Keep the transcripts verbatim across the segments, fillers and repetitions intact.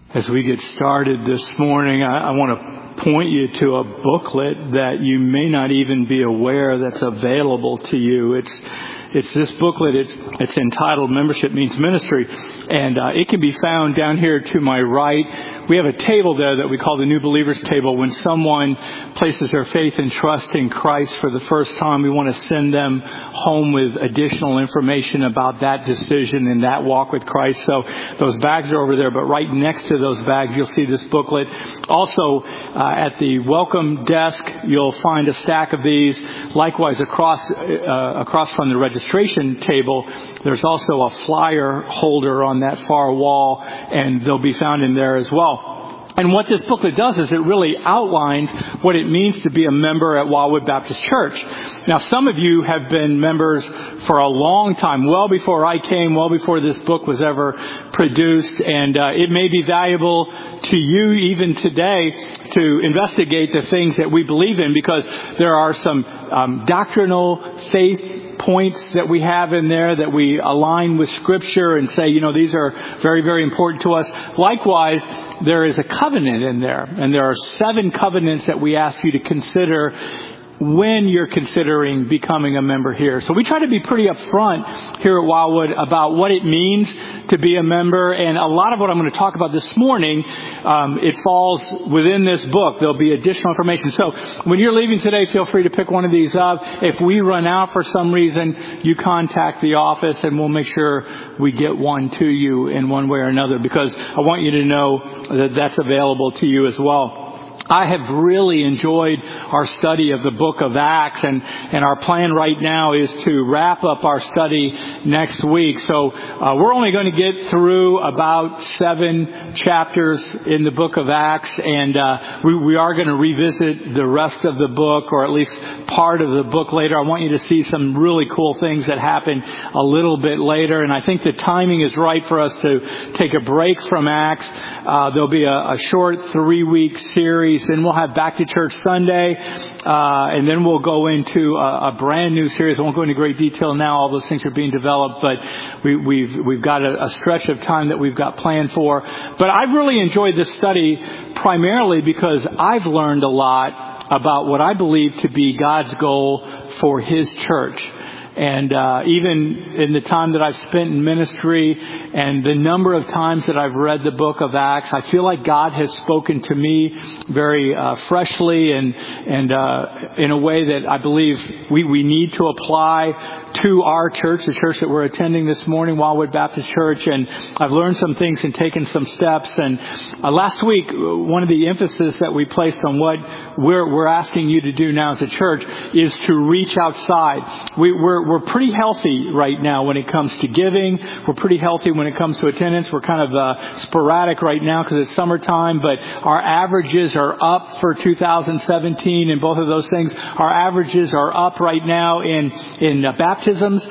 As we get started this morning, I, I want to point you to a booklet that you may not even be aware that's available to you. It's it's this booklet. It's it's entitled "Membership Means Ministry," and uh, it can be found down here to my right. We have a table there that we call the New Believers Table. When someone places their faith and trust in Christ for the first time, we want to send them home with additional information about that decision and that walk with Christ. So those bags are over there, but right next to those bags, you'll see this booklet. Also, uh, at the welcome desk, you'll find a stack of these. Likewise, across uh, across from the registration table, there's also a flyer holder on that far wall, and they'll be found in there as well. And what this booklet does is it really outlines what it means to be a member at Wildwood Baptist Church. Now, some of you have been members for a long time, well before I came, well before this book was ever produced. And uh, it may be valuable to you even today to investigate the things that we believe in, because there are some um, doctrinal faith points that we have in there that we align with Scripture and say, you know, these are very, very important to us. Likewise, there is a covenant in there, and there are seven covenants that we ask you to consider when you're considering becoming a member here. So we try to be pretty upfront here at Wildwood about what it means to be a member. And a lot of what I'm going to talk about this morning, um, it falls within this book. There'll be additional information. So when you're leaving today, feel free to pick one of these up. If we run out for some reason, you contact the office and we'll make sure we get one to you in one way or another, because I want you to know that that's available to you as well. I have really enjoyed our study of the book of Acts, and, and our plan right now is to wrap up our study next week. So uh, we're only going to get through about seven chapters in the book of Acts, and uh, we, we are going to revisit the rest of the book, or at least part of the book later. I want you to see some really cool things that happen a little bit later, and I think the timing is right for us to take a break from Acts. Uh, there'll be a, a short three-week series. Then we'll have Back to Church Sunday, uh, and then we'll go into a, a brand new series. I won't go into great detail now. All those things are being developed, but we, we've we've got a, a stretch of time that we've got planned for. But I've really enjoyed this study primarily because I've learned a lot about what I believe to be God's goal for His church. And uh, even in the time that I've spent in ministry and the number of times that I've read the book of Acts, I feel like God has spoken to me very uh, freshly and and uh, in a way that I believe we, we need to apply to our church, the church that we're attending this morning, Wildwood Baptist Church. And I've learned some things and taken some steps. And uh, last week, one of the emphasis that we placed on what we're, we're asking you to do now as a church is to reach outside. We, we're We're pretty healthy right now when it comes to giving. We're pretty healthy when it comes to attendance. We're kind of uh, sporadic right now because it's summertime, but our averages are up for two thousand seventeen in both of those things. Our averages are up right now in, in uh, baptisms.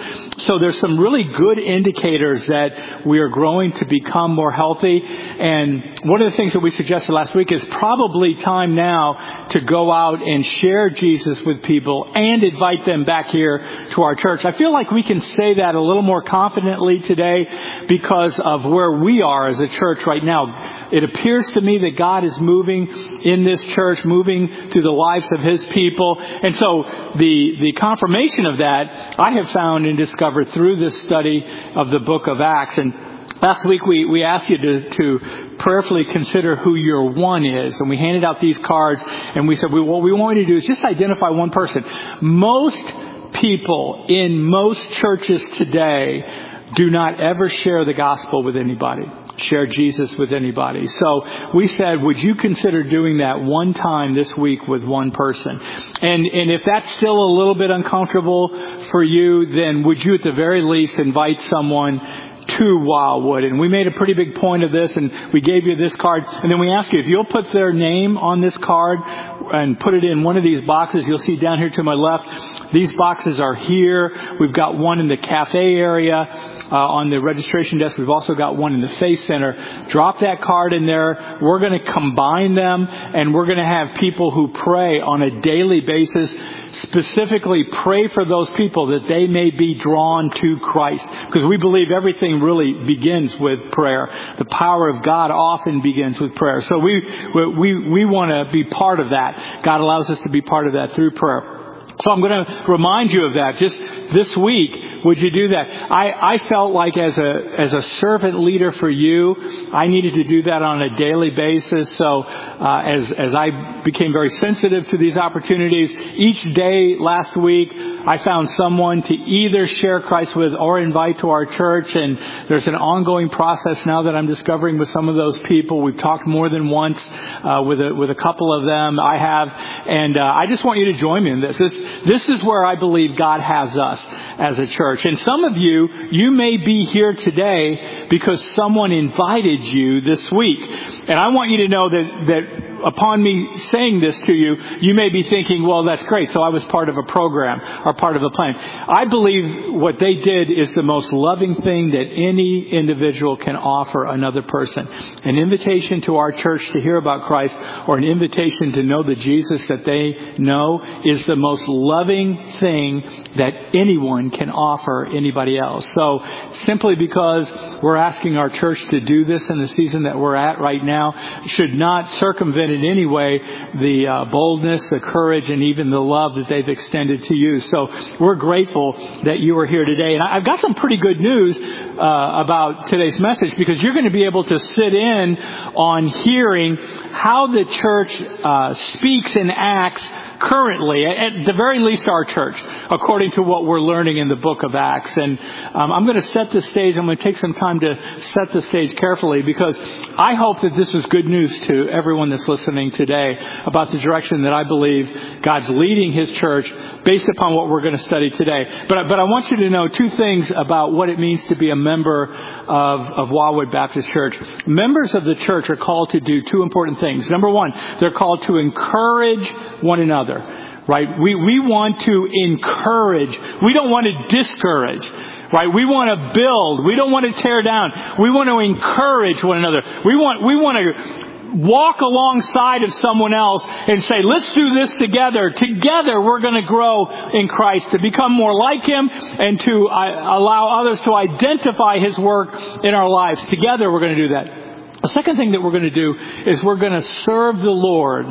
So there's some really good indicators that we are growing to become more healthy. And one of the things that we suggested last week is probably time now to go out and share Jesus with people and invite them back here to our church. I feel like we can say that a little more confidently today because of where we are as a church right now. It appears to me that God is moving in this church, moving through the lives of His people. And so the, the confirmation of that I have found and discovered through this study of the book of Acts. And last week we, we asked you to, to prayerfully consider who your one is. And we handed out these cards and we said, we, what we want you to do is just identify one person. Most people in most churches today do not ever share the gospel with anybody, share Jesus with anybody. So we said, would you consider doing that one time this week with one person? And and if that's still a little bit uncomfortable for you, then would you at the very least invite someone to Wildwood? And we made a pretty big point of this, and we gave you this card. And then we asked you, if you'll put their name on this card and put it in one of these boxes, you'll see down here to my left, These boxes are here. We've got one in the cafe area uh, on the registration desk. We've also got one in the Faith Center. Drop that card in there. We're going to combine them, and we're going to have people who pray on a daily basis. Specifically pray for those people that they may be drawn to Christ. Because we believe everything really begins with prayer. The power of God often begins with prayer. So we we we want to be part of that. God allows us to be part of that through prayer. So I'm going to remind you of that. Just this week, would you do that? I, I felt like as a as a servant leader for you, I needed to do that on a daily basis. So uh, as as I became very sensitive to these opportunities, each day last week, I found someone to either share Christ with or invite to our church. And there's an ongoing process now that I'm discovering with some of those people. We've talked more than once uh, with a, with a couple of them. I have, and uh, I just want you to join me in this. This This is where I believe God has us as a church. And some of you, you may be here today because someone invited you this week. And I want you to know that, that upon me saying this to you, you may be thinking, well, that's great. So I was part of a program or part of a plan. I believe what they did is the most loving thing that any individual can offer another person. An invitation to our church to hear about Christ, or an invitation to know the Jesus that they know, is the most loving thing that anyone can offer anybody else. So simply because we're asking our church to do this in the season that we're at right now should not circumvent in any way the uh, boldness, the courage, and even the love that they've extended to you. So we're grateful that you are here today. And I've got some pretty good news uh, about today's message, because you're going to be able to sit in on hearing how the church uh, speaks and acts currently, at the very least our church, according to what we're learning in the book of Acts. And um, I'm going to set the stage. I'm going to take some time to set the stage carefully, because I hope that this is good news to everyone that's listening today about the direction that I believe God's leading His church based upon what we're going to study today. But, but I want you to know two things about what it means to be a member of, of Wildwood Baptist Church. Members of the church are called to do two important things. Number one, they're called to encourage one another. Right? We, we want to encourage. We don't want to discourage. Right? We want to build. We don't want to tear down. We want to encourage one another. We want, we want to walk alongside of someone else and say, let's do this together. Together we're going to grow in Christ, to become more like Him, and to uh, allow others to identify His work in our lives. Together we're going to do that. The second thing that we're going to do is we're going to serve the Lord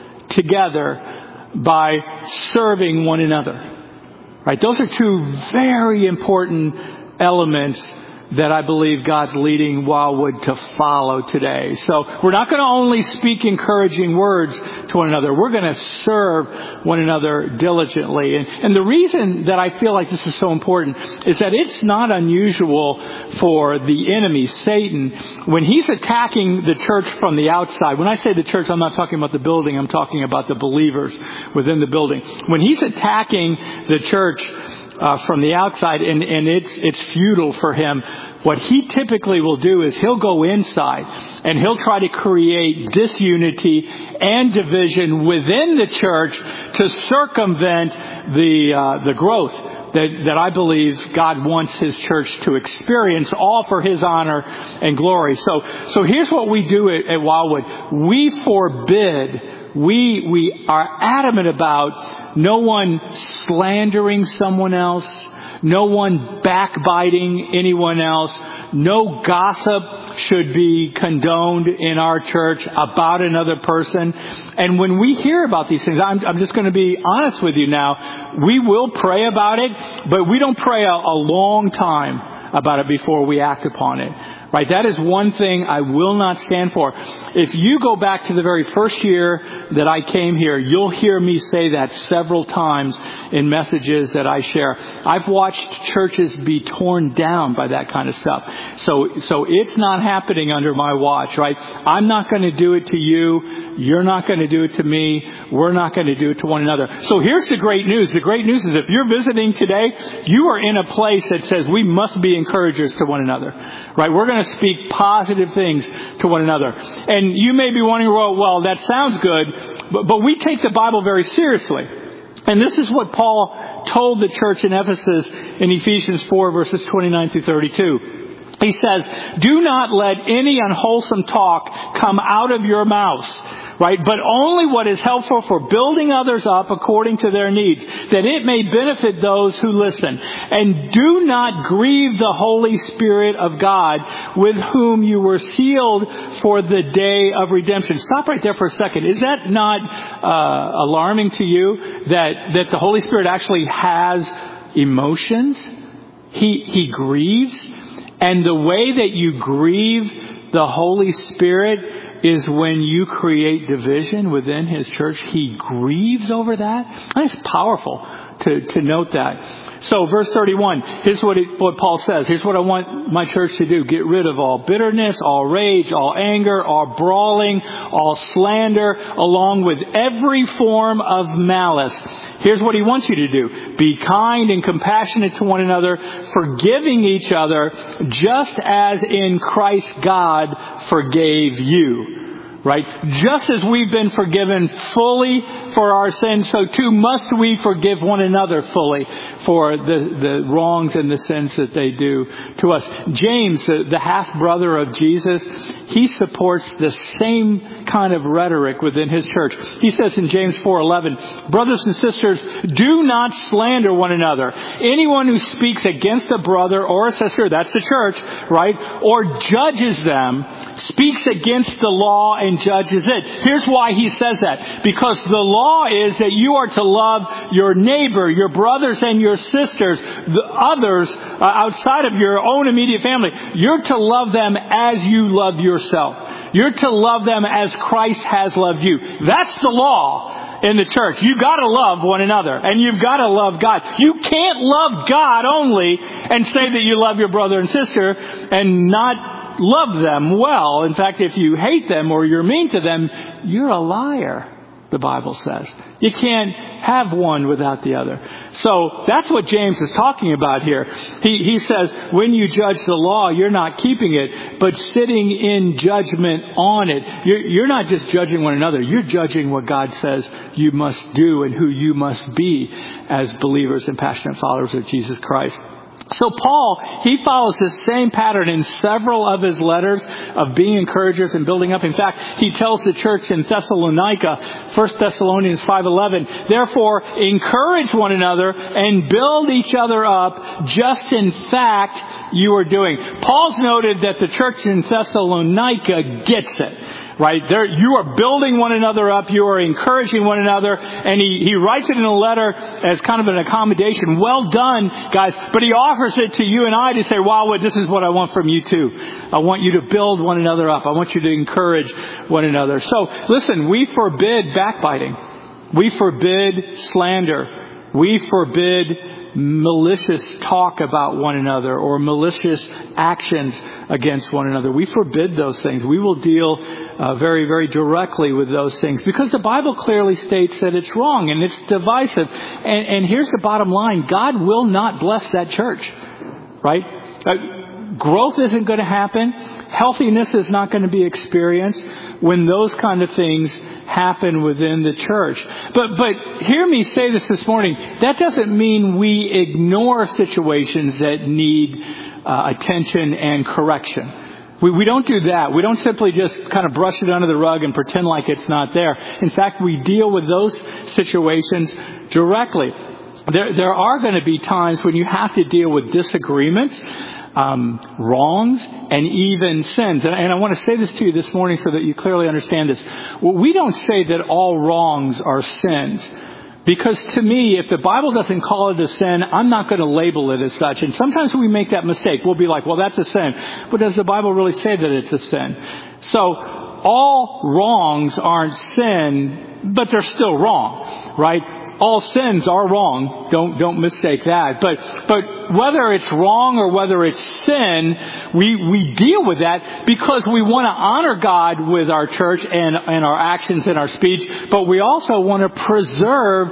together by serving one another. Right? Those are two very important elements that I believe God's leading Wildwood to follow today. So we're not going to only speak encouraging words to one another. We're going to serve one another diligently. And, and the reason that I feel like this is so important is that it's not unusual for the enemy, Satan, when he's attacking the church from the outside. When I say the church, I'm not talking about the building. I'm talking about the believers within the building. When he's attacking the church Uh, from the outside, and, and it's it's futile for him, what he typically will do is he'll go inside and he'll try to create disunity and division within the church to circumvent the uh, the growth that, that I believe God wants His church to experience, all for His honor and glory. So so here's what we do at, at Wildwood. We forbid We we are adamant about no one slandering someone else, no one backbiting anyone else, no gossip should be condoned in our church about another person. And when we hear about these things, I'm, I'm just going to be honest with you now, we will pray about it, but we don't pray a, a long time about it before we act upon it. Right? That is one thing I will not stand for. If you go back to the very first year that I came here, you'll hear me say that several times in messages that I share. I've watched churches be torn down by that kind of stuff. So, so it's not happening under my watch, right? I'm not going to do it to you. You're not going to do it to me. We're not going to do it to one another. So here's the great news. The great news is if you're visiting today, you are in a place that says we must be encouragers to one another. Right? We're going to speak positive things to one another. And you may be wondering, well, well that sounds good, but, but we take the Bible very seriously. And this is what Paul told the church in Ephesus in Ephesians four, verses twenty-nine through thirty-two. He says, do not let any unwholesome talk come out of your mouths, right? But only what is helpful for building others up according to their needs, that it may benefit those who listen. And do not grieve the Holy Spirit of God, with whom you were sealed for the day of redemption. Stop right there for a second. Is that not uh, alarming to you that, that the Holy Spirit actually has emotions? He, he grieves. And the way that you grieve the Holy Spirit is when you create division within His church. He grieves over that. That's powerful to, to note that. So verse thirty-one, here's what, it, what Paul says. Here's what I want my church to do. Get rid of all bitterness, all rage, all anger, all brawling, all slander, along with every form of malice. Here's what he wants you to do. Be kind and compassionate to one another, forgiving each other, just as in Christ God forgave you. Right? Just as we've been forgiven fully for our sins, so too must we forgive one another fully for the, the wrongs and the sins that they do to us. James, the, the half-brother of Jesus, he supports the same kind of rhetoric within his church. He says in James four eleven, brothers and sisters, do not slander one another. Anyone who speaks against a brother or a sister, that's the church, right, or judges them, speaks against the law and judges it. Here's why he says that. Because the law is that you are to love your neighbor, your brothers and your sisters, the others uh, outside of your own immediate family. You're to love them as you love yourself. You're to love them as Christ has loved you. That's the law in the church. You've got to love one another, and you've got to love God. You can't love God only and say that you love your brother and sister and not love them well. In fact, if you hate them or you're mean to them, you're a liar, the Bible says. You can't have one without the other. So that's what James is talking about here. He, he says, when you judge the law, you're not keeping it, but sitting in judgment on it. You're, you're not just judging one another. You're judging what God says you must do and who you must be as believers and passionate followers of Jesus Christ. So Paul, he follows this same pattern in several of his letters of being encouragers and building up. In fact, he tells the church in Thessalonica, First Thessalonians five eleven, therefore encourage one another and build each other up, just in fact you are doing. Paul's noted that the church in Thessalonica gets it. Right? There, you are building one another up. You are encouraging one another. And he, he writes it in a letter as kind of an accommodation. Well done, guys. But he offers it to you and I to say, wow, this is what I want from you too. I want you to build one another up. I want you to encourage one another. So listen, we forbid backbiting. We forbid slander. We forbid malicious talk about one another or malicious actions against one another. We forbid those things. We will deal uh, very, very directly with those things because the Bible clearly states that it's wrong and it's divisive. And, and here's the bottom line. God will not bless that church, right? Uh, growth isn't going to happen. Healthiness is not going to be experienced when those kind of things happen within the church. But but hear me say this this morning. That doesn't mean we ignore situations that need uh, attention and correction. We, we don't do that. We don't simply just kind of brush it under the rug and pretend like it's not there. In fact, we deal with those situations directly. There, there are going to be times when you have to deal with disagreements, um, wrongs, and even sins. And, and I want to say this to you this morning so that you clearly understand this. Well, we don't say that all wrongs are sins. Because to me, if the Bible doesn't call it a sin, I'm not going to label it as such. And sometimes we make that mistake. We'll be like, well, that's a sin. But does the Bible really say that it's a sin? So all wrongs aren't sin, but they're still wrong, right? All sins are wrong. Don't don't mistake that. But but whether it's wrong or whether it's sin, we we deal with that because we want to honor God with our church and, and our actions and our speech, but we also want to preserve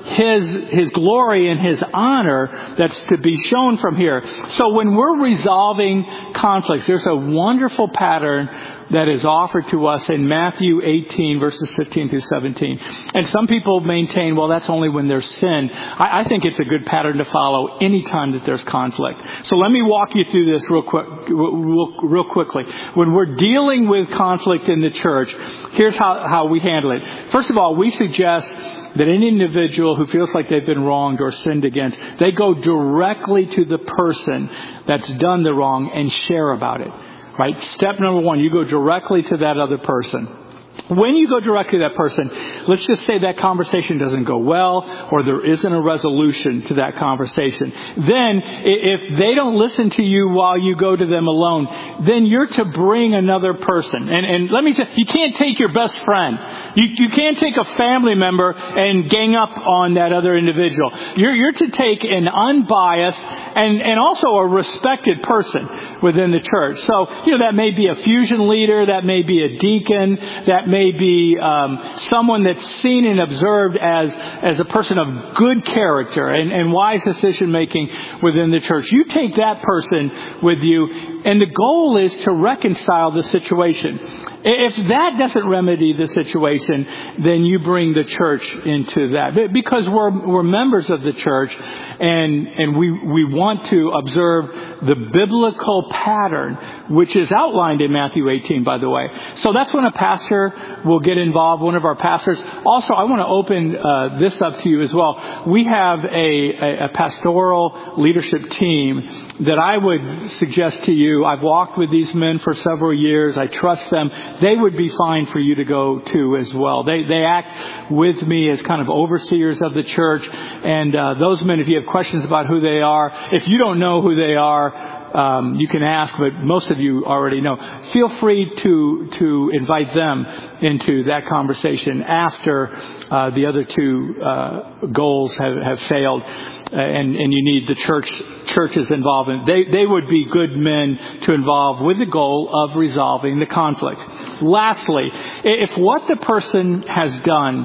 His, His glory and His honor that's to be shown from here. So when we're resolving conflicts, there's a wonderful pattern that is offered to us in Matthew eighteen, verses fifteen through seventeen. And some people maintain, well, that's only when there's sin. I, I think it's a good pattern to follow anytime that there's conflict. So let me walk you through this real quick, real, real quickly. When we're dealing with conflict in the church, here's how, how we handle it. First of all, we suggest that any individual who feels like they've been wronged or sinned against, they go directly to the person that's done the wrong and share about it. Right? Step number one, you go directly to that other person. When you go directly to that person, let's just say that conversation doesn't go well or there isn't a resolution to that conversation. Then, if they don't listen to you while you go to them alone, then you're to bring another person. And, and let me say, you can't take your best friend. You, you can't take a family member and gang up on that other individual. You're, you're to take an unbiased and, and also a respected person within the church. So, you know, that may be a fusion leader, that may be a deacon, that may be um, someone that's seen and observed as as a person of good character and, and wise decision making within the church. You take that person with you, and the goal is to reconcile the situation. If that doesn't remedy the situation, then you bring the church into that, because we're we're members of the church, and and we we want to observe the biblical pattern, which is outlined in Matthew eighteen, by the way. So that's when a pastor will get involved, one of our pastors. Also, I want to open uh, this up to you as well. We have a, a, a pastoral leadership team that I would suggest to you. I've walked with these men for several years. I trust them. They would be fine for you to go to as well. They they act with me as kind of overseers of the church. And uh, those men, if you have questions about who they are, if you don't know who they are, Um, you can ask, but most of you already know. Feel free to to invite them into that conversation after uh, the other two uh, goals have, have failed, uh, and and you need the church church's involvement. They they would be good men to involve with the goal of resolving the conflict. Lastly, if what the person has done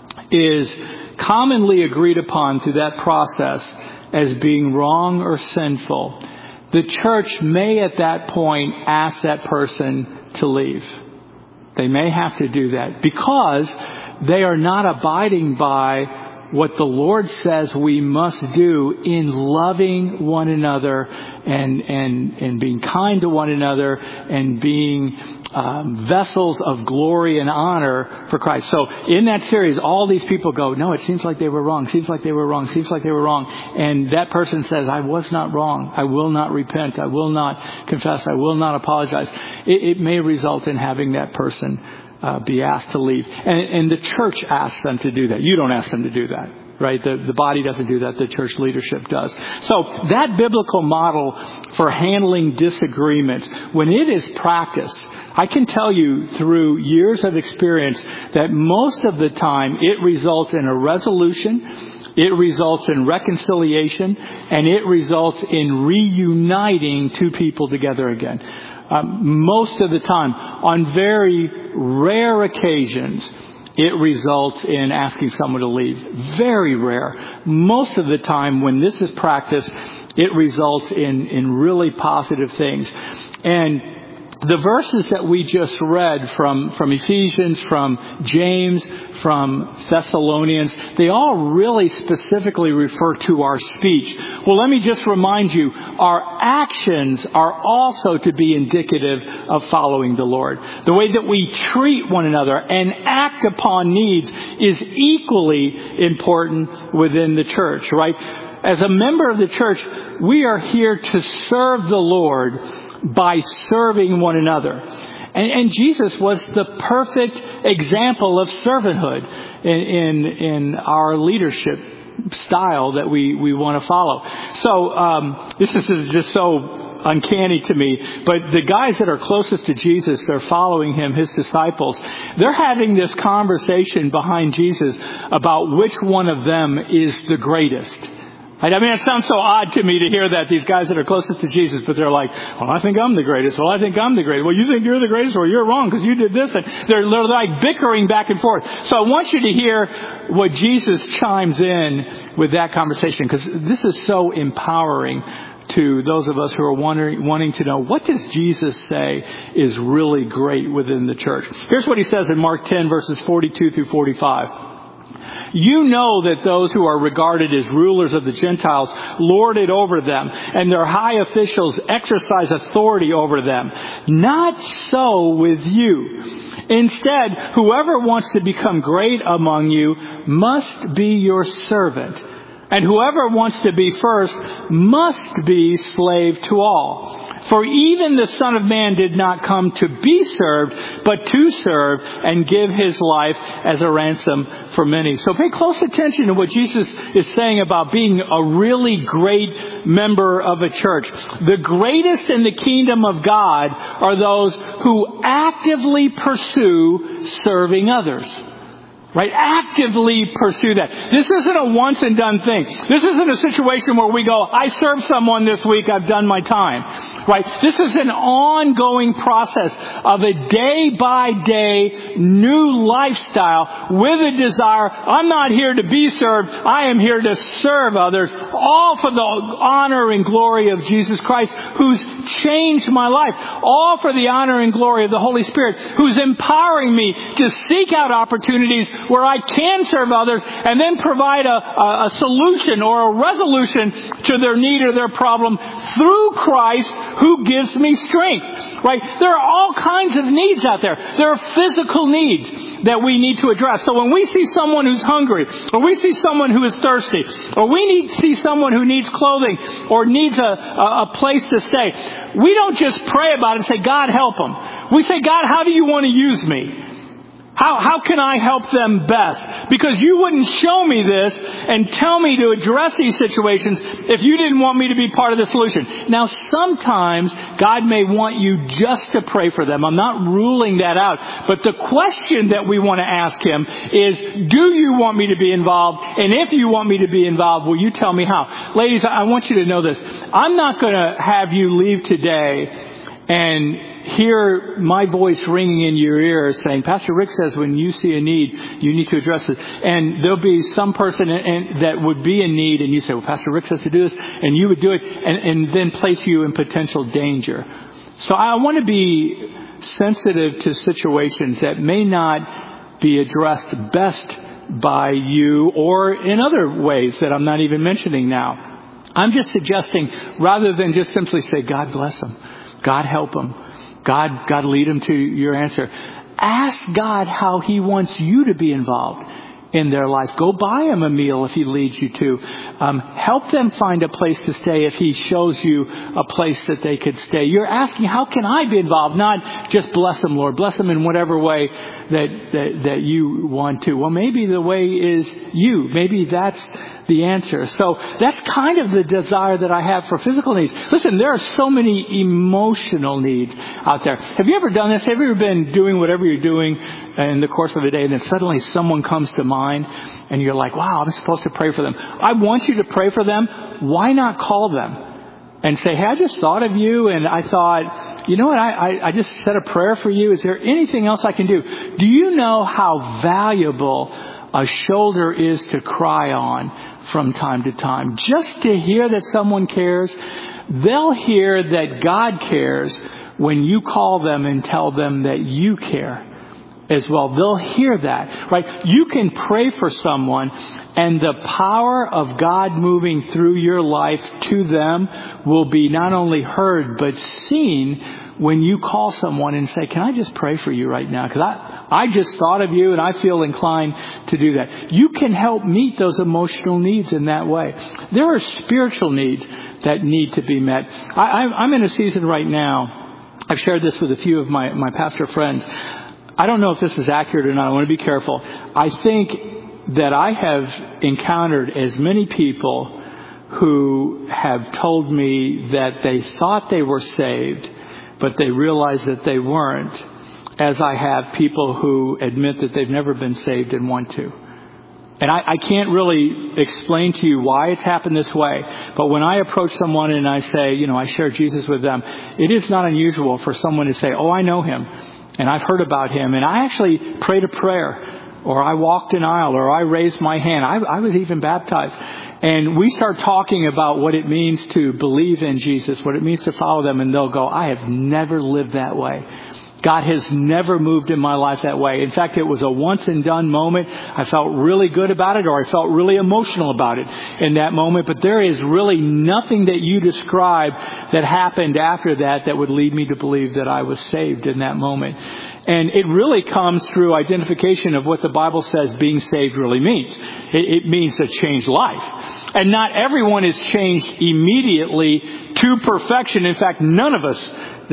is commonly agreed upon through that process as being wrong or sinful, the church may at that point ask that person to leave. They may have to do that because they are not abiding by what the Lord says we must do in loving one another and and and being kind to one another and being um, vessels of glory and honor for Christ. So in that series, all these people go, no, it seems like they were wrong. Seems like they were wrong. Seems like they were wrong. And that person says, I was not wrong. I will not repent. I will not confess. I will not apologize. It, it may result in having that person Uh, be asked to leave. And, and the church asks them to do that. You don't ask them to do that, right? The, the body doesn't do that. The church leadership does. So that biblical model for handling disagreements, when it is practiced, I can tell you through years of experience that most of the time it results in a resolution, it results in reconciliation, and it results in reuniting two people together again. Um, most of the time, on very rare occasions, it results in asking someone to leave. Very rare. Most of the time, when this is practiced, it results in, in really positive things. And the verses that we just read from, from Ephesians, from James, from Thessalonians, they all really specifically refer to our speech. Well, let me just remind you, our actions are also to be indicative of following the Lord. The way that we treat one another and act upon needs is equally important within the church, right? As a member of the church, we are here to serve the Lord by serving one another. And, and Jesus was the perfect example of servanthood in, in, in our leadership style that we, we want to follow. So um, this is just so uncanny to me, but the guys that are closest to Jesus, they're following him, his disciples, they're having this conversation behind Jesus about which one of them is the greatest. I mean, it sounds so odd to me to hear that, these guys that are closest to Jesus, but they're like, well, I think I'm the greatest. Well, I think I'm the greatest. Well, you think you're the greatest? Well, you're wrong because you did this. And they're, they're like bickering back and forth. So I want you to hear what Jesus chimes in with that conversation, because this is so empowering to those of us who are wondering, wanting to know, what does Jesus say is really great within the church? Here's what he says in Mark ten, verses forty-two through forty-five. You know that those who are regarded as rulers of the Gentiles lord it over them, and their high officials exercise authority over them. Not so with you. Instead, whoever wants to become great among you must be your servant. And whoever wants to be first must be slave to all. For even the Son of Man did not come to be served, but to serve and give his life as a ransom for many. So pay close attention to what Jesus is saying about being a really great member of a church. The greatest in the kingdom of God are those who actively pursue serving others. Right? Actively pursue that. This isn't a once and done thing. This isn't a situation where we go, I served someone this week, I've done my time. Right? This is an ongoing process of a day by day new lifestyle with a desire. I'm not here to be served. I am here to serve others, all for the honor and glory of Jesus Christ, who's changed my life. All for the honor and glory of the Holy Spirit, who's empowering me to seek out opportunities where I can serve others and then provide a, a, a solution or a resolution to their need or their problem through Christ, who gives me strength. Right? There are all kinds of needs out there. There are physical needs that we need to address. So when we see someone who's hungry, or we see someone who is thirsty, or we need see someone who needs clothing or needs a, a, a place to stay, we don't just pray about it and say, God, help them. We say, God, how do you want to use me? How, how can I help them best? Because you wouldn't show me this and tell me to address these situations if you didn't want me to be part of the solution. Now, sometimes God may want you just to pray for them. I'm not ruling that out. But the question that we want to ask him is, do you want me to be involved? And if you want me to be involved, will you tell me how? Ladies, I want you to know this. I'm not going to have you leave today and hear my voice ringing in your ear saying, Pastor Rick says when you see a need, you need to address it. And there'll be some person in, in, that would be in need, and you say, well, Pastor Rick says to do this, and you would do it, and, and then place you in potential danger. So I want to be sensitive to situations that may not be addressed best by you or in other ways that I'm not even mentioning now. I'm just suggesting, rather than just simply say, God bless them, God help them, God, God lead them to your answer. Ask God how he wants you to be involved in their life. Go buy them a meal if he leads you to. Um, help them find a place to stay if he shows you a place that they could stay. You're asking, how can I be involved? Not just bless them, Lord. Bless them in whatever way that, that, that you want to. Well, maybe the way is you. Maybe that's the answer. So that's kind of the desire that I have for physical needs. Listen, there are so many emotional needs out there. Have you ever done this? Have you ever been doing whatever you're doing in the course of the day, and then suddenly someone comes to mind and you're like, wow, I'm supposed to pray for them. I want you to pray for them. Why not call them and say, hey, I just thought of you, and I thought, you know what, I, I, I just said a prayer for you. Is there anything else I can do? Do you know how valuable a shoulder is to cry on from time to time? Just to hear that someone cares. They'll hear that God cares when you call them and tell them that you care as well. They'll hear that, right? You can pray for someone, and the power of God moving through your life to them will be not only heard but seen when you call someone and say, can I just pray for you right now? Because I, I just thought of you and I feel inclined to do that. You can help meet those emotional needs in that way. There are spiritual needs that need to be met. I, I'm in a season right now. I've shared this with a few of my, my pastor friends. I don't know if this is accurate or not. I want to be careful. I think that I have encountered as many people who have told me that they thought they were saved, but they realized that they weren't, as I have people who admit that they've never been saved and want to. And I, I can't really explain to you why it's happened this way. But when I approach someone and I say, you know, I share Jesus with them, it is not unusual for someone to say, oh, I know him. And I've heard about him. And I actually prayed a prayer. Or I walked an aisle. Or I raised my hand. I, I was even baptized. And we start talking about what it means to believe in Jesus, what it means to follow them. And they'll go, I have never lived that way. God has never moved in my life that way. In fact, it was a once and done moment. I felt really good about it, or I felt really emotional about it in that moment. But there is really nothing that you describe that happened after that that would lead me to believe that I was saved in that moment. And it really comes through identification of what the Bible says being saved really means. It, it means a changed life. And not everyone is changed immediately to perfection. In fact, none of us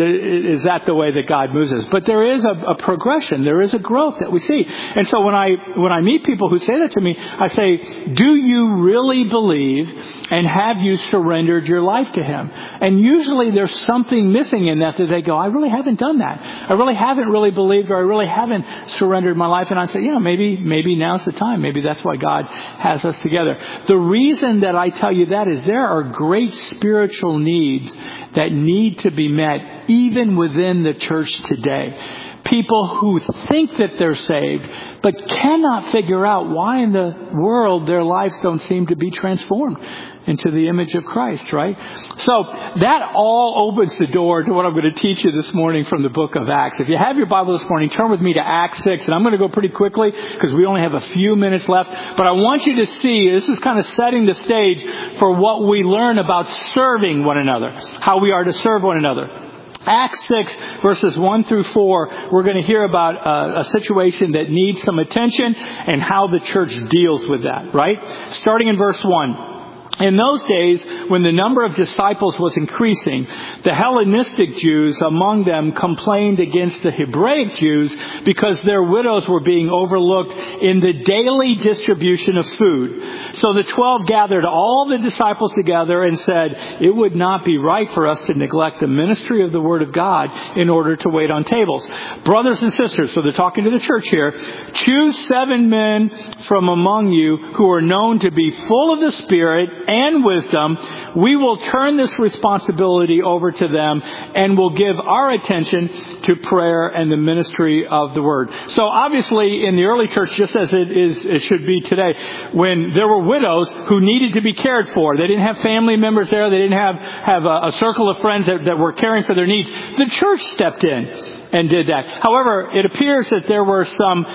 is that the way that God moves us. But there is a, a progression. There is a growth that we see. And so when I when I meet people who say that to me, I say, do you really believe, and have you surrendered your life to him? And usually there's something missing in that that they go, I really haven't done that. I really haven't really believed, or I really haven't surrendered my life. And I say, you know, maybe maybe now's the time. Maybe that's why God has us together. The reason that I tell you that is there are great spiritual needs that need to be met even within the church today. People who think that they're saved, but cannot figure out why in the world their lives don't seem to be transformed into the image of Christ, right? So that all opens the door to what I'm going to teach you this morning from the book of Acts. If you have your Bible this morning, turn with me to Acts six, and I'm going to go pretty quickly because we only have a few minutes left. But I want you to see, this is kind of setting the stage for what we learn about serving one another, how we are to serve one another. Acts six, verses one through four, we're going to hear about a, a situation that needs some attention and how the church deals with that, right? Starting in verse one. In those days, when the number of disciples was increasing, the Hellenistic Jews among them complained against the Hebraic Jews because their widows were being overlooked in the daily distribution of food. So the twelve gathered all the disciples together and said, it would not be right for us to neglect the ministry of the Word of God in order to wait on tables. Brothers and sisters, so they're talking to the church here, choose seven men from among you who are known to be full of the Spirit and wisdom. We will turn this responsibility over to them and will give our attention to prayer and the ministry of the Word. So obviously in the early church, just as it is, it should be today, when there were widows who needed to be cared for, they didn't have family members there, they didn't have, have a, a circle of friends that, that were caring for their needs, the church stepped in and did that. However, it appears that there were some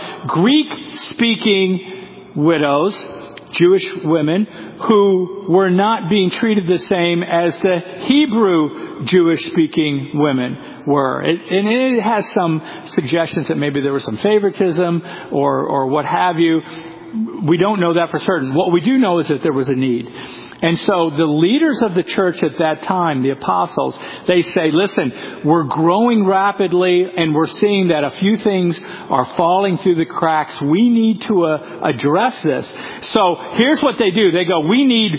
Greek-speaking widows, Jewish women, who were not being treated the same as the Hebrew Jewish-speaking women were. It, and it has some suggestions that maybe there was some favoritism or, or what have you. We don't know that for certain. What we do know is that there was a need. And so the leaders of the church at that time, the apostles, they say, listen, we're growing rapidly and we're seeing that a few things are falling through the cracks. We need to uh, address this. So here's what they do. They go, we need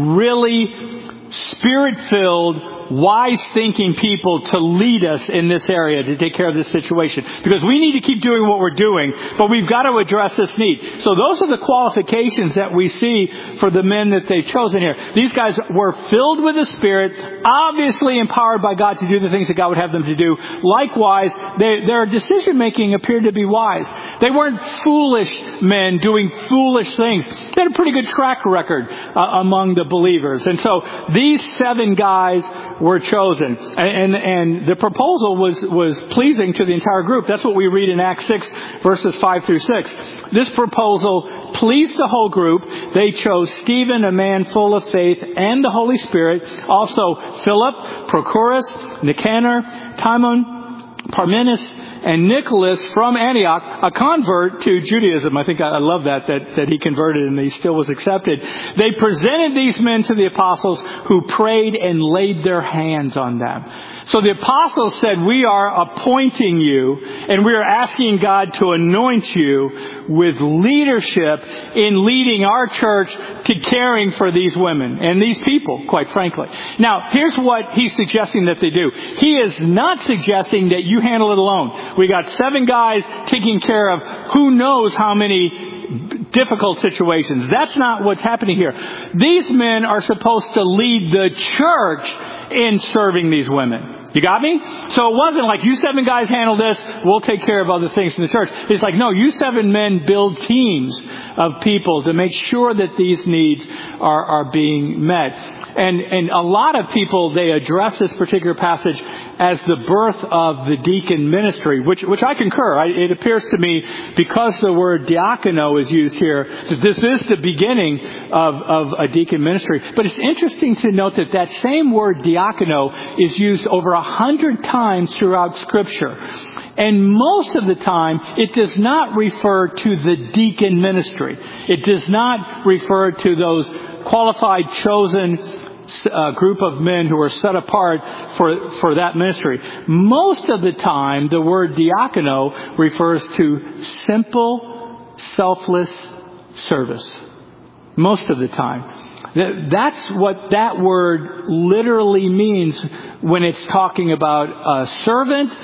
really Spirit-filled, wise-thinking people to lead us in this area to take care of this situation. Because we need to keep doing what we're doing, but we've got to address this need. So those are the qualifications that we see for the men that they've chosen here. These guys were filled with the Spirit, obviously empowered by God to do the things that God would have them to do. Likewise, they, their decision-making appeared to be wise. They weren't foolish men doing foolish things. They had a pretty good track record uh, among the believers. And so these seven guys were chosen. And, and, and the proposal was, was pleasing to the entire group. That's what we read in Acts six, verses five through six. This proposal pleased the whole group. They chose Stephen, a man full of faith and the Holy Spirit. Also Philip, Prochorus, Nicanor, Timon, Parmenas, and Nicholas from Antioch, a convert to Judaism. I think I love that, that, that he converted and he still was accepted. They presented these men to the apostles who prayed and laid their hands on them. So the apostles said, we are appointing you and we are asking God to anoint you with leadership in leading our church to caring for these women and these people, quite frankly. Now, here's what he's suggesting that they do. He is not suggesting that you handle it alone. We got seven guys taking care of who knows how many difficult situations. That's not what's happening here. These men are supposed to lead the church in serving these women. You got me? So it wasn't like, you seven guys handle this, we'll take care of other things in the church. It's like, no, you seven men build teams of people to make sure that these needs are, are being met. And, and a lot of people, they address this particular passage as the birth of the deacon ministry, which, which I concur. I, it appears to me, because the word diakono is used here, that this is the beginning of, of a deacon ministry. But it's interesting to note that that same word diakono is used over a hundred times throughout Scripture. And most of the time, it does not refer to the deacon ministry. It does not refer to those qualified, chosen uh, group of men who are set apart for, for that ministry. Most of the time, the word diakono refers to simple, selfless service. Most of the time. That's what that word literally means when it's talking about a servant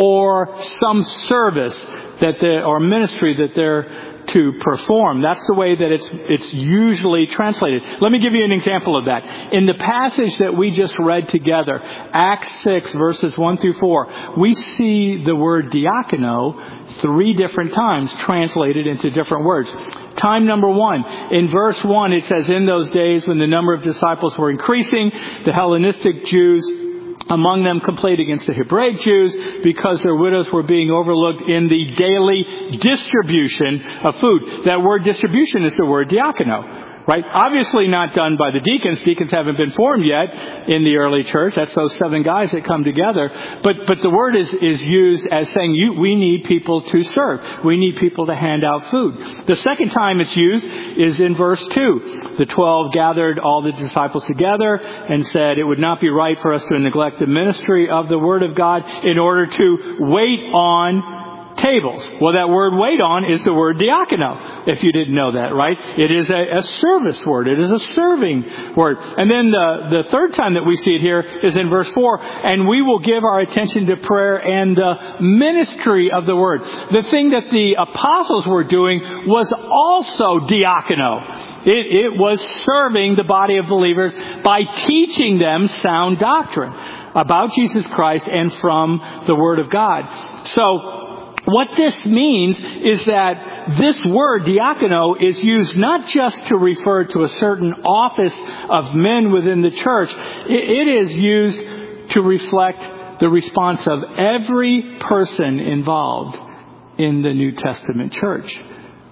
or some service that they, or ministry that they're to perform. That's the way that it's it's usually translated. Let me give you an example of that. In the passage that we just read together, Acts six, verses one through four, we see the word diakono three different times translated into different words. Time number one, in verse one, it says, in those days when the number of disciples were increasing, the Hellenistic Jews among them complained against the Hebraic Jews because their widows were being overlooked in the daily distribution of food. That word distribution is the word diakono. Right? Obviously not done by the deacons. Deacons haven't been formed yet in the early church. That's those seven guys that come together. But but the word is, is used as saying you, we need people to serve. We need people to hand out food. The second time it's used is in verse two. The twelve gathered all the disciples together and said it would not be right for us to neglect the ministry of the Word of God in order to wait on tables. Well, that word wait on is the word diakono, if you didn't know that, right? It is a, a service word. It is a serving word. And then the, the third time that we see it here is in verse four. And we will give our attention to prayer and the ministry of the word. The thing that the apostles were doing was also diakono. It, it was serving the body of believers by teaching them sound doctrine about Jesus Christ and from the Word of God. So, what this means is that this word, diakono, is used not just to refer to a certain office of men within the church. It is used to reflect the response of every person involved in the New Testament church.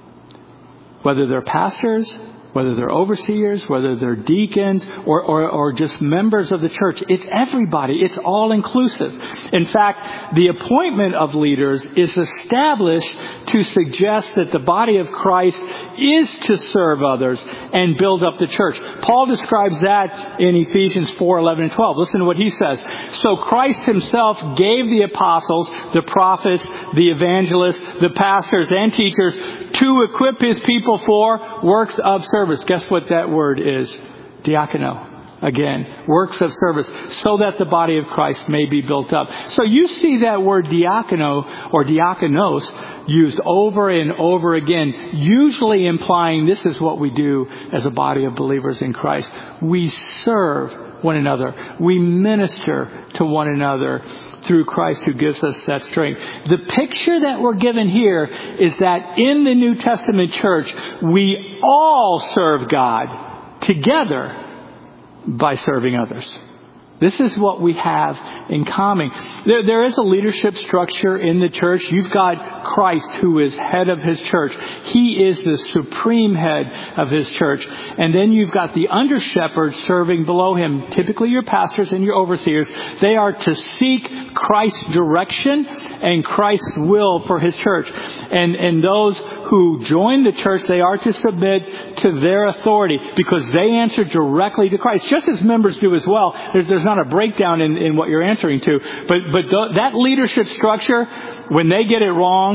Whether they're pastors, whether they're overseers, whether they're deacons, or, or, or just members of the church. It's everybody. It's all inclusive. In fact, the appointment of leaders is established to suggest that the body of Christ is to serve others and build up the church. Paul describes that in Ephesians four, eleven, and twelve. Listen to what he says. So Christ himself gave the apostles, the prophets, the evangelists, the pastors, and teachers to equip his people for works of service. Guess what that word is? Diakono. Again, works of service, so that the body of Christ may be built up. So you see that word diakono or diakonos used over and over again, usually implying this is what we do as a body of believers in Christ. We serve one another. We minister to one another through Christ who gives us that strength. The picture that we're given here is that in the New Testament church, we all serve God together by serving others. This is what we have in common. There, there is a leadership structure in the church. You've got Christ, who is head of his church. He is the supreme head of his church. And then you've got the under shepherds serving below him, typically your pastors and your overseers. They are to seek Christ's direction and Christ's will for his church. And, and those who join the church, they are to submit to their authority because they answer directly to Christ, just as members do as well. There's, there's not a breakdown in, in what you're answering to. But, but th- that leadership structure, when they get it wrong,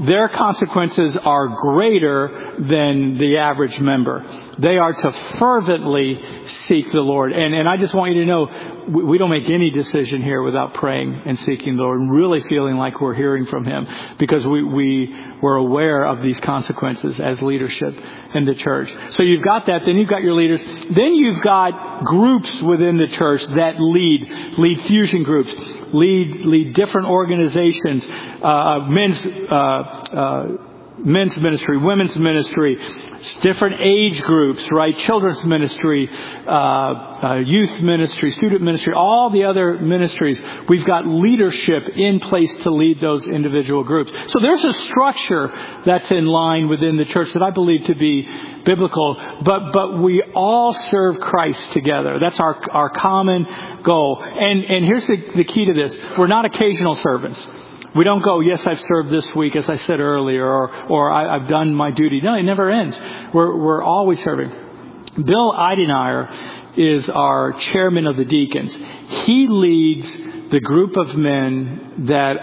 their consequences are greater than the average member. They are to fervently seek the Lord. And, and I just want you to know, we, we don't make any decision here without praying and seeking the Lord and really feeling like we're hearing from Him, because we, we were aware of these consequences as leadership in the church. So you've got that. Then you've got your leaders. Then you've got groups within the church that lead, lead fusion groups, lead, lead different organizations, uh, men's, uh, uh, men's ministry, women's ministry, different age groups, right? Children's ministry, uh, uh, youth ministry, student ministry, all the other ministries. We've got leadership in place to lead those individual groups. So there's a structure that's in line within the church that I believe to be biblical, but, but we all serve Christ together. That's our, our common goal. And, and here's the, the key to this. We're not occasional servants. We don't go, yes, I've served this week, as I said earlier, or, or I, I've done my duty. No, it never ends. We're, we're always serving. Bill Eidenayer is our chairman of the deacons. He leads the group of men that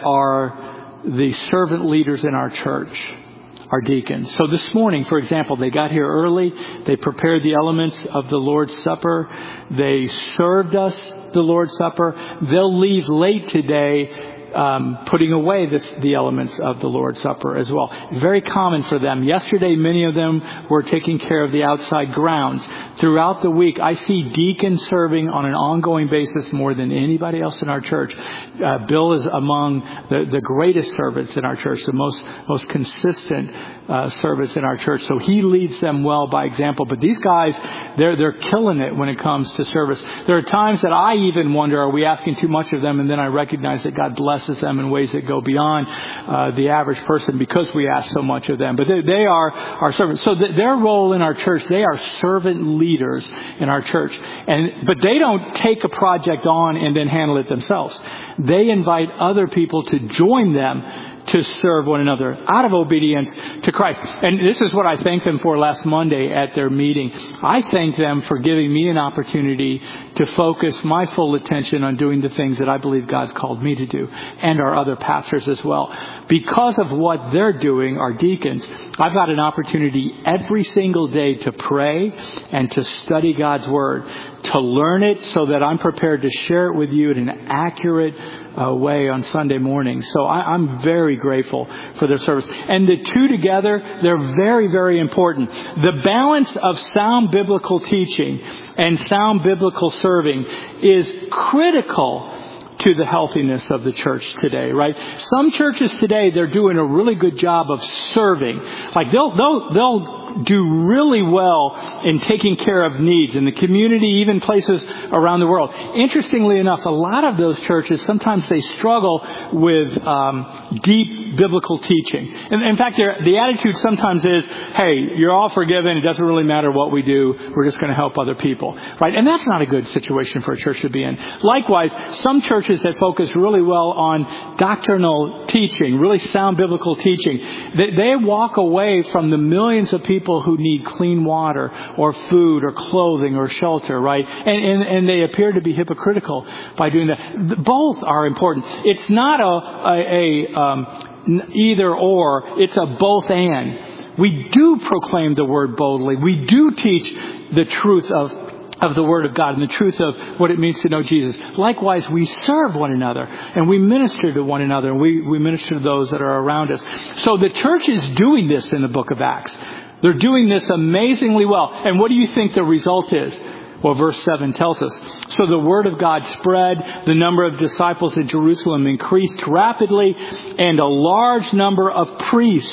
are the servant leaders in our church, our deacons. So this morning, for example, they got here early. They prepared the elements of the Lord's Supper. They served us the Lord's Supper. They'll leave late today, Um, putting away this, the elements of the Lord's Supper as well. Very common for them. Yesterday, many of them were taking care of the outside grounds. Throughout the week, I see deacons serving on an ongoing basis more than anybody else in our church. Uh, Bill is among the, the greatest servants in our church, the most most consistent uh, servants in our church. So he leads them well by example. But these guys, they're they're killing it when it comes to service. There are times that I even wonder, are we asking too much of them? And then I recognize that God blesses them in ways that go beyond uh, the average person because we ask so much of them. But they, they are our servants. So th- their role in our church, they are servant leaders in our church. And but they don't take a project on and then handle it themselves. They invite other people to join them to serve one another out of obedience to Christ. And this is what I thanked them for last Monday at their meeting. I thank them for giving me an opportunity to focus my full attention on doing the things that I believe God's called me to do, and our other pastors as well. Because of what they're doing, our deacons, I've got an opportunity every single day to pray and to study God's Word, to learn it so that I'm prepared to share it with you in an accurate uh, way on Sunday morning. So I, I'm very grateful for their service. And the two together, they're very, very important. The balance of sound biblical teaching and sound biblical serving is critical to the healthiness of the church today, right? Some churches today, they're doing a really good job of serving. Like they'll, they'll, they'll do really well in taking care of needs in the community, even places around the world. Interestingly enough, a lot of those churches, sometimes they struggle with um, deep biblical teaching. And in fact, the attitude sometimes is, hey, you're all forgiven. It doesn't really matter what we do. We're just going to help other people, right? And that's not a good situation for a church to be in. Likewise, some churches that focus really well on doctrinal teaching, really sound biblical teaching, they, they walk away from the millions of people who need clean water or food or clothing or shelter, right? And, and, and they appear to be hypocritical by doing that. Both are important. It's not a, a, a um, either or. It's a both and. We do proclaim the word boldly. We do teach the truth of of the Word of God and the truth of what it means to know Jesus. Likewise, we serve one another and we minister to one another and we, we minister to those that are around us. So the church is doing this in the book of Acts. They're doing this amazingly well. And what do you think the result is? Well, verse seven tells us, so the word of God spread, the number of disciples in Jerusalem increased rapidly, and a large number of priests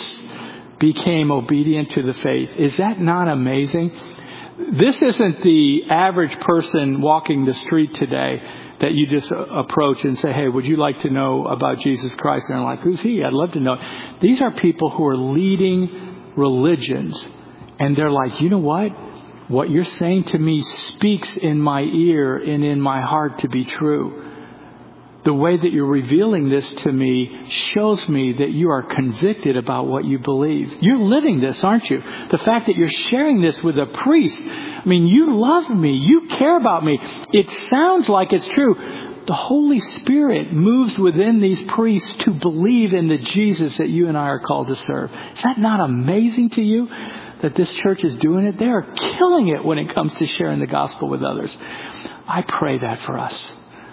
became obedient to the faith. Is that not amazing? This isn't the average person walking the street today that you just approach and say, hey, would you like to know about Jesus Christ? And they're like, who's he? I'd love to know. These are people who are leading religions. And they're like, you know what? What you're saying to me speaks in my ear and in my heart to be true. The way that you're revealing this to me shows me that you are convicted about what you believe. You're living this, aren't you? The fact that you're sharing this with a priest. I mean, you love me. You care about me. It sounds like it's true. the Holy Spirit moves within these priests to believe in the Jesus that you and I are called to serve. Is that not amazing to you that this church is doing it? They are killing it when it comes to sharing the gospel with others. I pray that for us.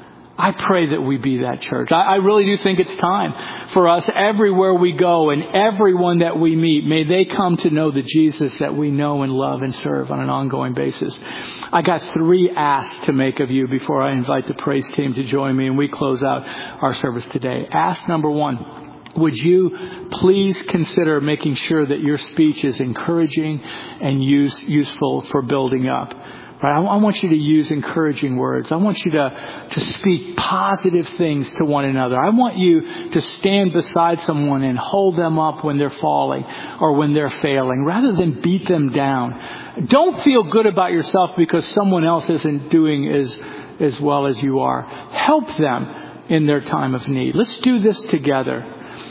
I pray that we be that church. I, I really do think it's time for us everywhere we go and everyone that we meet, may they come to know the Jesus that we know and love and serve on an ongoing basis. I got three asks to make of you before I invite the praise team to join me and we close out our service today. Ask number one, would you please consider making sure that your speech is encouraging and use, useful for building up? Right? I want you to use encouraging words. I want you to, to speak positive things to one another. I want you to stand beside someone and hold them up when they're falling or when they're failing, rather than beat them down. Don't feel good about yourself because someone else isn't doing as, as well as you are. Help them in their time of need. Let's do this together.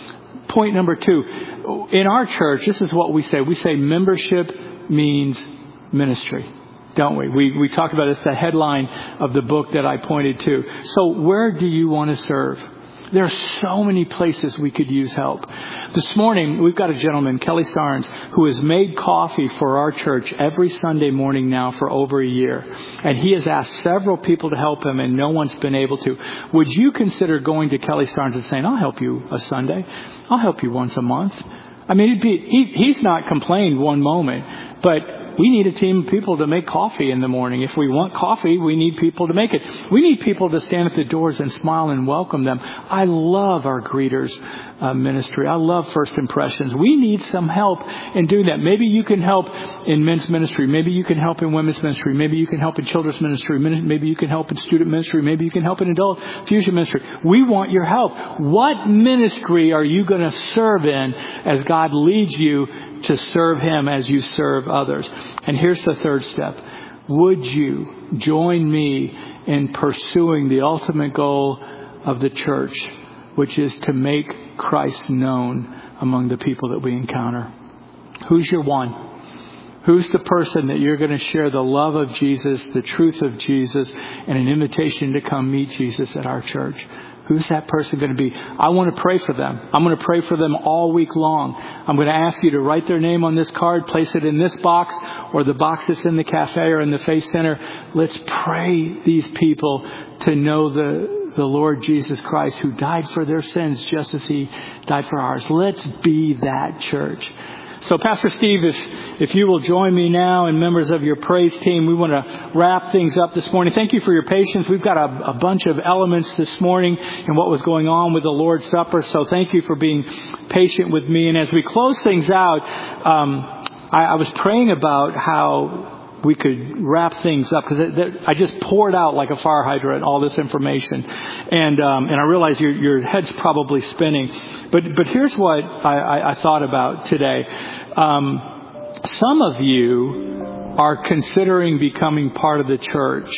Point number two. In our church, this is what we say. We say membership means ministry. Don't we? We we talked about it. It's the headline of the book that I pointed to. So where do you want to serve? There are so many places we could use help. This morning, we've got a gentleman, Kelly Starnes, who has made coffee for our church every Sunday morning now for over a year. And he has asked several people to help him, and no one's been able to. Would you consider going to Kelly Starnes and saying, I'll help you a Sunday. I'll help you once a month. I mean, it'd be, he, he's not complained one moment, but we need a team of people to make coffee in the morning. If we want coffee, we need people to make it. We need people to stand at the doors and smile and welcome them. I love our greeters uh, ministry. I love First Impressions. We need some help in doing that. Maybe you can help in men's ministry. Maybe you can help in women's ministry. Maybe you can help in children's ministry. Maybe you can help in student ministry. Maybe you can help in adult fusion ministry. We want your help. What ministry are you going to serve in as God leads you to serve Him as you serve others? And here's the third step. Would you join me in pursuing the ultimate goal of the church, which is to make Christ known among the people that we encounter? Who's your one? Who's the person that you're going to share the love of Jesus, the truth of Jesus, and an invitation to come meet Jesus at our church? Who's that person going to be? I want to pray for them. I'm going to pray for them all week long. I'm going to ask you to write their name on this card, place it in this box or the box that's in the cafe or in the Faith Center. Let's pray these people to know the, the Lord Jesus Christ, who died for their sins just as He died for ours. Let's be that church. So Pastor Steve, if, if you will join me now and members of your praise team, we want to wrap things up this morning. Thank you for your patience. We've got a, a bunch of elements this morning in what was going on with the Lord's Supper. So thank you for being patient with me. And as we close things out, um, I, I was praying about how we could wrap things up, because I just poured out like a fire hydrant all this information, and um, and I realize your your head's probably spinning, but but here's what I, I, I thought about today. Um, some of you are considering becoming part of the church,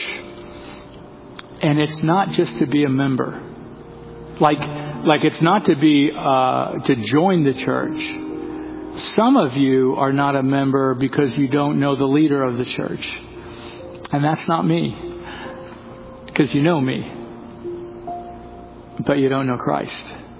and it's not just to be a member, like like it's not to be uh, to join the church. Some of you are not a member because you don't know the leader of the church. And that's not me. Because you know me. But you don't know Christ.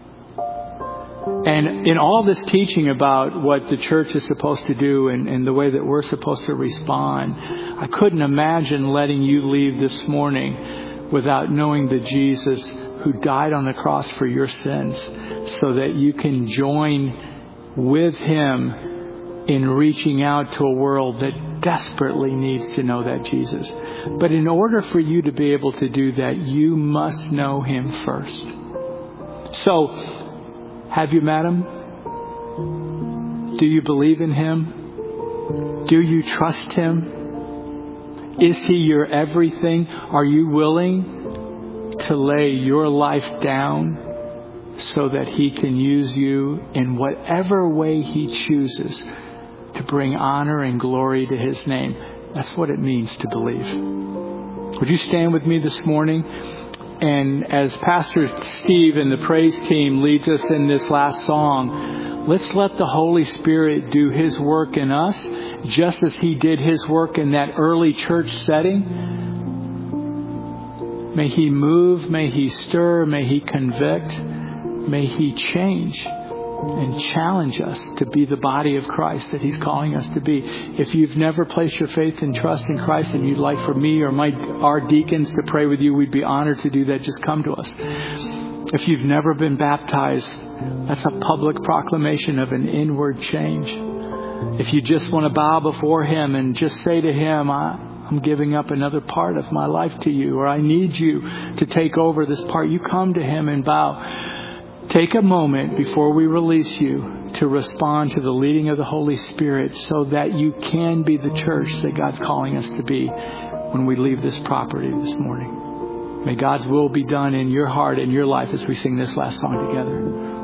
And in all this teaching about what the church is supposed to do and, and the way that we're supposed to respond, I couldn't imagine letting you leave this morning without knowing the Jesus who died on the cross for your sins, so that you can join with Him in reaching out to a world that desperately needs to know that Jesus. But in order for you to be able to do that, you must know Him first. So, have you met Him? Do you believe in Him? Do you trust Him? Is He your everything? Are you willing to lay your life down so that He can use you in whatever way He chooses to bring honor and glory to His name? That's what it means to believe. Would you stand with me this morning? And as Pastor Steve and the praise team leads us in this last song, let's let the Holy Spirit do His work in us, just as He did His work in that early church setting. May He move, may He stir, may He convict, may He change and challenge us to be the body of Christ that He's calling us to be. If you've never placed your faith and trust in Christ and you'd like for me or my our deacons to pray with you, we'd be honored to do that. Just come to us. If you've never been baptized, that's a public proclamation of an inward change. If you just want to bow before Him and just say to Him, I, I'm giving up another part of my life to you, or I need you to take over this part, you come to Him and bow. Take a moment before we release you to respond to the leading of the Holy Spirit so that you can be the church that God's calling us to be when we leave this property this morning. May God's will be done in your heart and your life as we sing this last song together.